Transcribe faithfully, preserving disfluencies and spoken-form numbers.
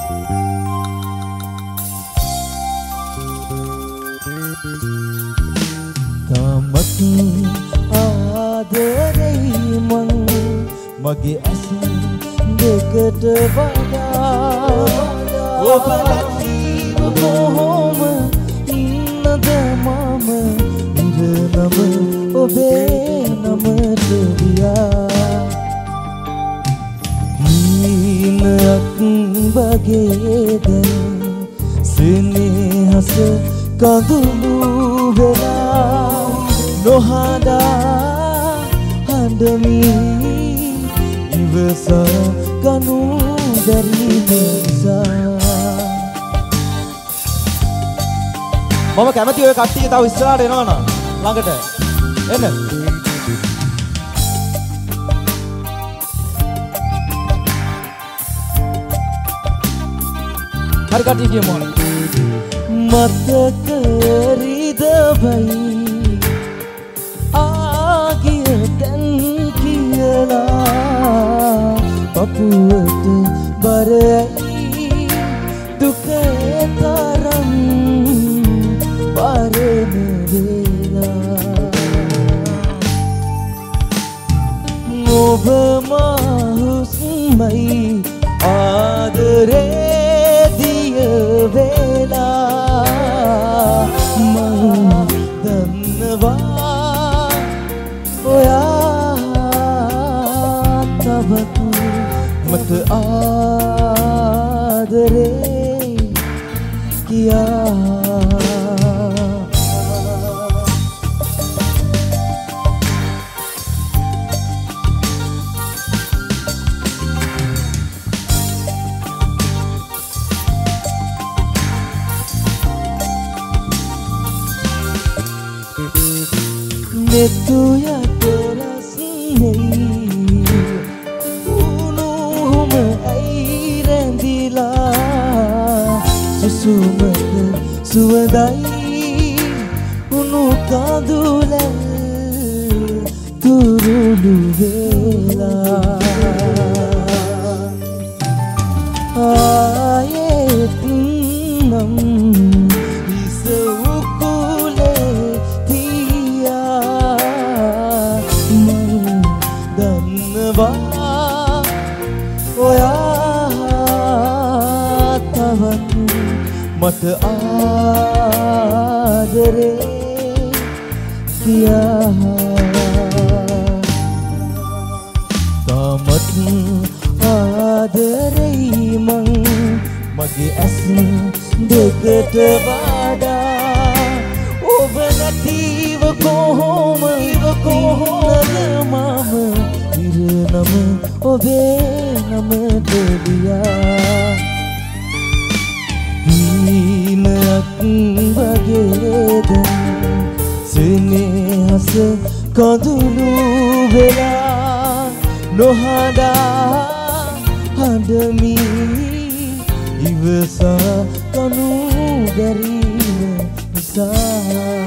Tamat ආදරෙයි මං මගේ ඇස් දෙකට වඩා ඔබ නැතිව කොහොම ඉන්නද මම ඉරනම ඔබේ නමට ගියා හිණක් වගේ දැන් සෙනෙහස කඳුළු වෙලා නොහඬා හඬමි ඉවසා ගනු බැරි නිසා මම කැමති ඔය කට්ටිය තව ඉස්සරහට එනවනම් ළඟට එන්න හරි කට්ටිය කියමු මතක රිදවයි ආගිය දැන් කියලා පපුවට බරයි දුකේ තරම් පරම වේලා ඔබ මහුස්මයි ආදරේ දිය වේලා මම දන්නවා ඔයා තවත් මට ආදරේ කියා netu ya terasnei unuhum airendila susumata suwadai unu kadulal turulu vela ayetunam ඔයා තවත් මට ආදරේ කියා තාමත් ආදරෙයි මං මගේ ඇස් දෙකට වඩා ඔබ නැතිව කොහොම කොහොමද මම ඉරනම ඔබේ නමට ගියා හිණක් වගේ දැන් සෙනෙහස කඳුළු වෙලා නොහඬා හඬමි ඉවසා කනු බැරි නිසා